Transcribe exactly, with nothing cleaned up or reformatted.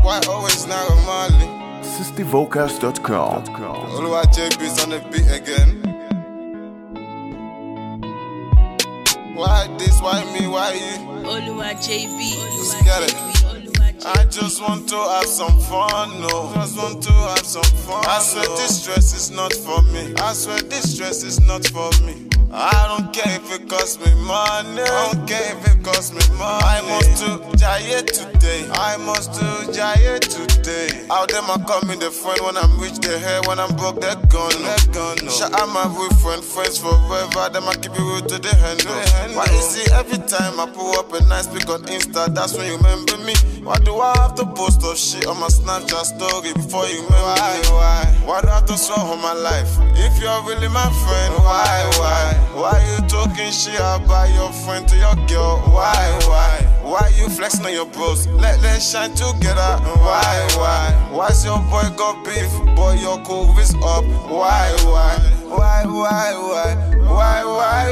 Why always Naira Marley? Sisty Vocals dot com. Oluwa J B's on the beat again. Why this, why me, why you? Oluwa J B. Let's get it. I just want to have some fun, no. Just want to have some fun. I swear no. This stress is not for me. I swear this stress is not for me. I don't care if it costs me money. I don't care if it costs me money. I must do Jaye today. I must do Jaye today. Out them I call me the friend when I'm rich, they hair when I'm broke, they're gone. They're gone. No. Shout out my real friend, friends forever. Them I keep it real to the handle. Why you see every time I pull up a nice pic on Insta, that's when you remember me. Why do I have to post up shit on my Snapchat story before you remember why, me? Why? Why do I have to swear on my life? If you're really my friend, why, why? Why you talking shit about your friend to your girl? Why, why? Why you flexing on your bros? Let them shine together. Why, why? Why's your boy got beef? Boy, your cool is up. Why, why? Why, why, why? Why, why,